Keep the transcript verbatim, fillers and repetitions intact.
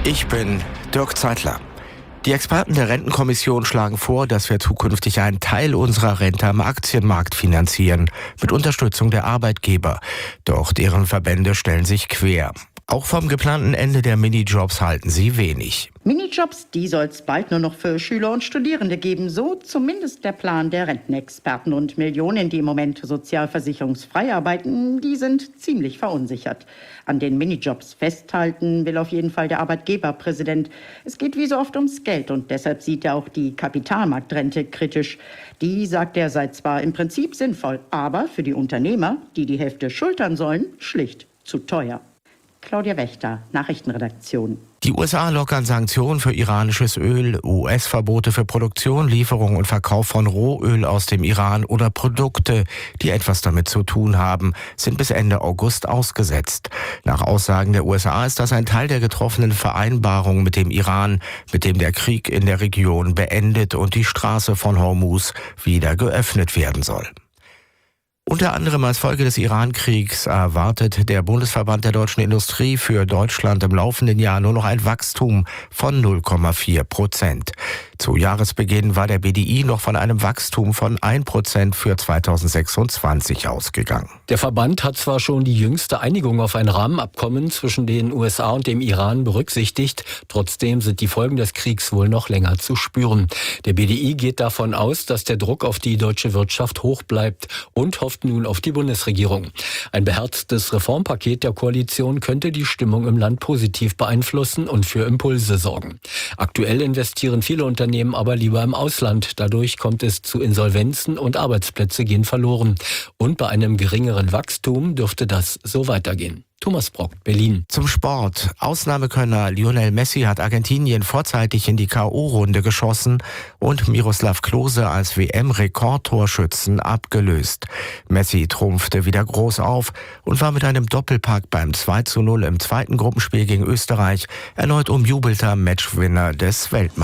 Ich bin Dirk Zeitler. Die Experten der Rentenkommission schlagen vor, dass wir zukünftig einen Teil unserer Rente am Aktienmarkt finanzieren, mit Unterstützung der Arbeitgeber. Doch deren Verbände stellen sich quer. Auch vom geplanten Ende der Minijobs halten sie wenig. Minijobs, die soll es bald nur noch für Schüler und Studierende geben. So zumindest der Plan der Rentenexperten. Und Millionen, die im Moment sozialversicherungsfrei arbeiten, die sind ziemlich verunsichert. An den Minijobs festhalten will auf jeden Fall der Arbeitgeberpräsident. Es geht wie so oft ums Geld und deshalb sieht er auch die Kapitalmarktrente kritisch. Die, sagt er, sei zwar im Prinzip sinnvoll, aber für die Unternehmer, die die Hälfte schultern sollen, schlicht zu teuer. Claudia Wächter, Nachrichtenredaktion. Die U S A lockern Sanktionen für iranisches Öl, U S-Verbote für Produktion, Lieferung und Verkauf von Rohöl aus dem Iran oder Produkte, die etwas damit zu tun haben, sind bis Ende August ausgesetzt. Nach Aussagen der U S A ist das ein Teil der getroffenen Vereinbarung mit dem Iran, mit dem der Krieg in der Region beendet und die Straße von Hormuz wieder geöffnet werden soll. Unter anderem als Folge des Iran-Kriegs erwartet der Bundesverband der deutschen Industrie für Deutschland im laufenden Jahr nur noch ein Wachstum von null Komma vier Prozent. Zu Jahresbeginn war der B D I noch von einem Wachstum von ein Prozent für zweitausendsechsundzwanzig ausgegangen. Der Verband hat zwar schon die jüngste Einigung auf ein Rahmenabkommen zwischen den U S A und dem Iran berücksichtigt, trotzdem sind die Folgen des Kriegs wohl noch länger zu spüren. Der B D I geht davon aus, dass der Druck auf die deutsche Wirtschaft hoch bleibt und hofft nun auf die Bundesregierung. Ein beherztes Reformpaket der Koalition könnte die Stimmung im Land positiv beeinflussen und für Impulse sorgen. Aktuell investieren viele Unternehmen aber lieber im Ausland. Dadurch kommt es zu Insolvenzen und Arbeitsplätze gehen verloren. Und bei einem geringeren Wachstum dürfte das so weitergehen. Thomas Brock, Berlin. Zum Sport. Ausnahmekönner Lionel Messi hat Argentinien vorzeitig in die K O-Runde geschossen und Miroslav Klose als W M-Rekordtorschützen abgelöst. Messi trumpfte wieder groß auf und war mit einem Doppelpack beim zwei zu null im zweiten Gruppenspiel gegen Österreich erneut umjubelter Matchwinner des Weltmeisters.